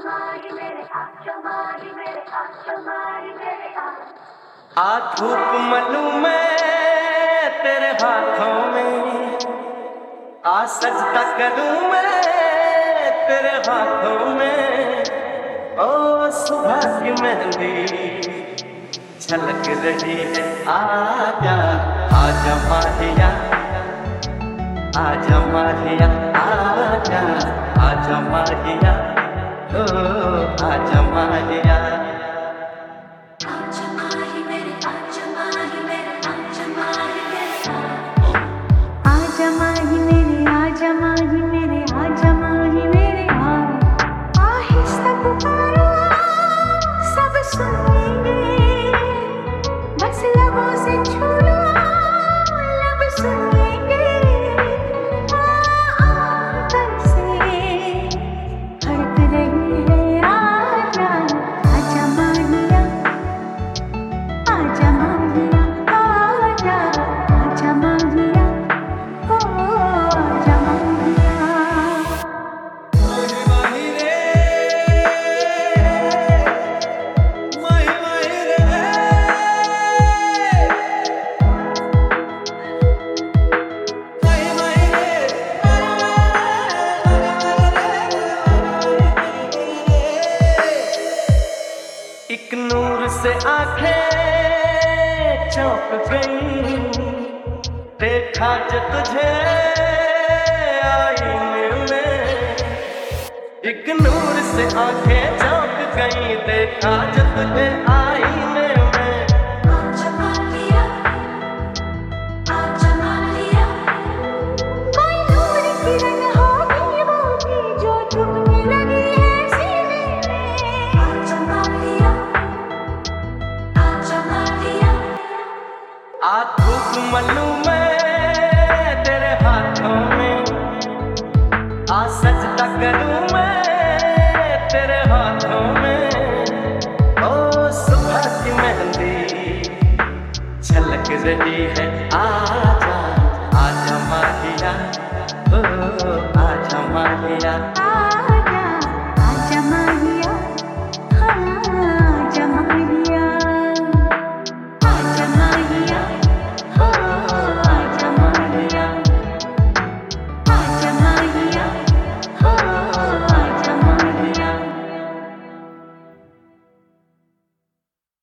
आ धूप मलूं मैं तेरे हाथों में, आ सजदा करूं मैं तेरे हाथों में। ओ सुबह की मेहंदी छलक रही है, आजा आजा माहिया, आजा माहिया, आजा आजा माहिया, ओ आजा माहिया। आजा माही मेरे, आजा माही मेरे, आजा माही मेरे, आहिस्ता पुकारो सब सुनेंगे, बस लबों से छू लो लब सुनेंगे। आंखों से धड़क रही है, आजा आजा माहिया, आजा माहिया, आजा आजा माहिया, एक नूर से आंखें चौंक गई, देखा जो तुझे आईने में। एक नूर से आंखें चौंक गई, देखा जो तुझे आईने में। आजा माहिया, आजा माहिया, कोई नूर किरण होगी वो भी जो तुमने लगी है सीने में। आजा माहिया, आजा माहिया, आ धूप मलूं मैं तेरे हाथों में, आ सजदा करूं मैं तेरे हाथों में। ओ सुबह की मेहंदी छलक रही है, आजा आजा माहिया, ओ आजा माहिया।